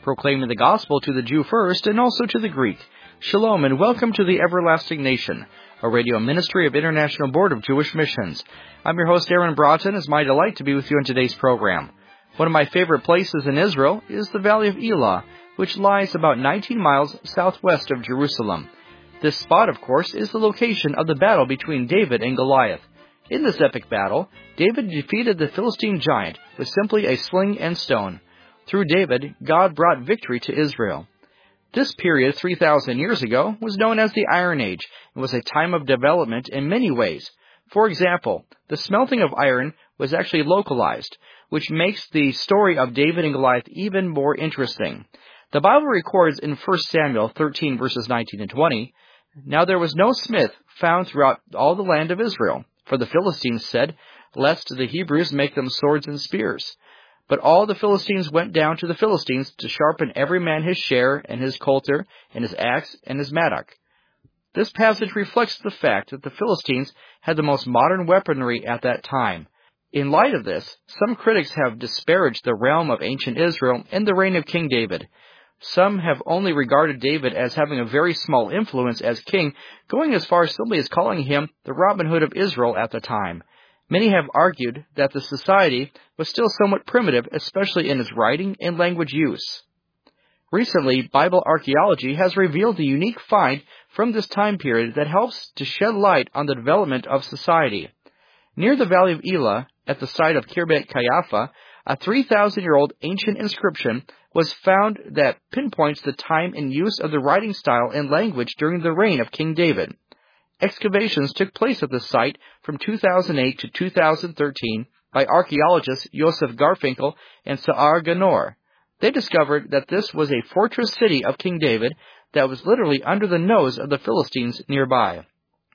proclaiming the gospel to the Jew first and also to the Greek. Shalom and welcome to the Everlasting Nation, a radio ministry of International Board of Jewish Missions. I'm your host, Aaron Broughton. It's my delight to be with you in today's program. One of my favorite places in Israel is the Valley of Elah, which lies about 19 miles southwest of Jerusalem. This spot, of course, is the location of the battle between David and Goliath. In this epic battle, David defeated the Philistine giant with simply a sling and stone. Through David, God brought victory to Israel. This period, 3,000 years ago, was known as the Iron Age and was a time of development in many ways. For example, the smelting of iron was actually localized, which makes the story of David and Goliath even more interesting. The Bible records in 1 Samuel 13, verses 19 and 20, "Now there was no smith found throughout all the land of Israel, for the Philistines said, lest the Hebrews make them swords and spears. But all the Philistines went down to the Philistines to sharpen every man his share, and his coulter, and his axe, and his mattock." This passage reflects the fact that the Philistines had the most modern weaponry at that time. In light of this, some critics have disparaged the realm of ancient Israel in the reign of King David. Some have only regarded David as having a very small influence as king, going as far simply as calling him the Robin Hood of Israel at the time. Many have argued that the society was still somewhat primitive, especially in its writing and language use. Recently, Bible archaeology has revealed a unique find from this time period that helps to shed light on the development of society. Near the Valley of Elah, at the site of Kirbet Qeiyafa, a 3,000-year-old ancient inscription was found that pinpoints the time and use of the writing style and language during the reign of King David. Excavations took place at the site from 2008 to 2013 by archaeologists Yosef Garfinkel and Sa'ar Ganor. They discovered that this was a fortress city of King David that was literally under the nose of the Philistines nearby.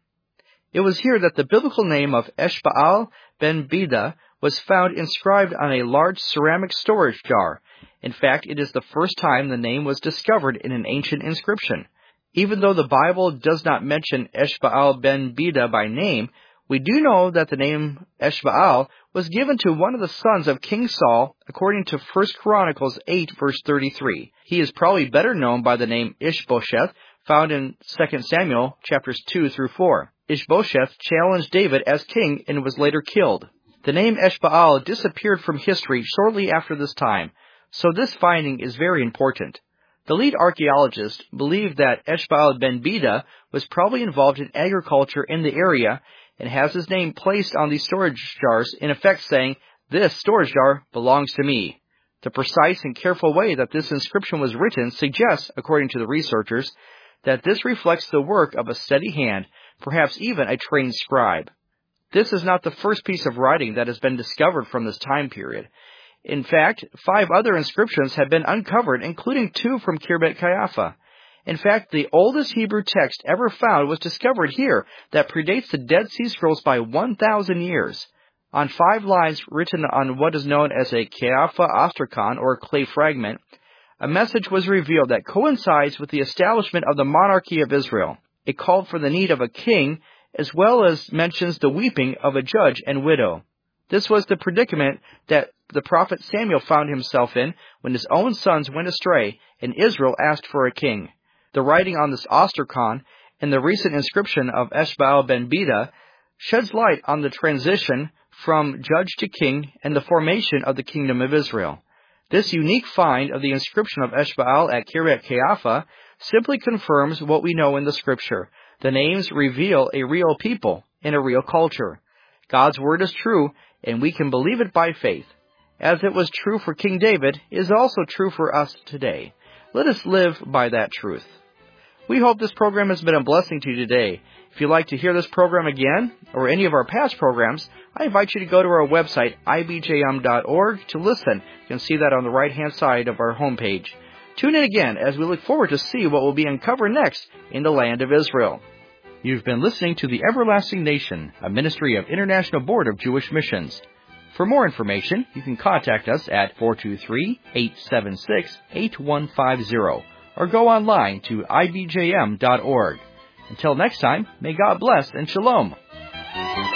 It was here that the biblical name of Eshbaal ben Beda was found inscribed on a large ceramic storage jar. In fact, it is the first time the name was discovered in an ancient inscription. Even though the Bible does not mention Eshbaal ben Beda by name, we do know that the name Eshbaal was given to one of the sons of King Saul, according to 1 Chronicles 8, verse 33. He is probably better known by the name Ishbosheth, found in 2 Samuel chapters 2 through 4. Ishbosheth challenged David as king and was later killed. The name Eshbaal disappeared from history shortly after this time, so this finding is very important. The lead archaeologist believed that Eshbaal ben Beda was probably involved in agriculture in the area and has his name placed on these storage jars, in effect saying, "This storage jar belongs to me." The precise and careful way that this inscription was written suggests, according to the researchers, that this reflects the work of a steady hand, perhaps even a trained scribe. This is not the first piece of writing that has been discovered from this time period. In fact, 5 other inscriptions have been uncovered, including 2 from Kirbet Qeiyafa. In fact, the oldest Hebrew text ever found was discovered here that predates the Dead Sea Scrolls by 1,000 years. On 5 lines written on what is known as a Qeiyafa ostracon, or clay fragment, a message was revealed that coincides with the establishment of the monarchy of Israel. It called for the need of a king, as well as mentions the weeping of a judge and widow. This was the predicament that the prophet Samuel found himself in when his own sons went astray and Israel asked for a king. The writing on this ostracon and the recent inscription of Eshbaal ben Beda sheds light on the transition from judge to king and the formation of the kingdom of Israel. This unique find of the inscription of Eshbaal at Kirbet Qeiyafa simply confirms what we know in the scripture. The names reveal a real people and a real culture. God's word is true, and we can believe it by faith. As it was true for King David, it is also true for us today. Let us live by that truth. We hope this program has been a blessing to you today. If you'd like to hear this program again, or any of our past programs, I invite you to go to our website, ibjm.org, to listen. You can see that on the right-hand side of our homepage. Tune in again as we look forward to see what will be uncovered next in the land of Israel. You've been listening to The Everlasting Nation, a ministry of International Board of Jewish Missions. For more information, you can contact us at 423-876-8150 or go online to ibjm.org. Until next time, may God bless and shalom.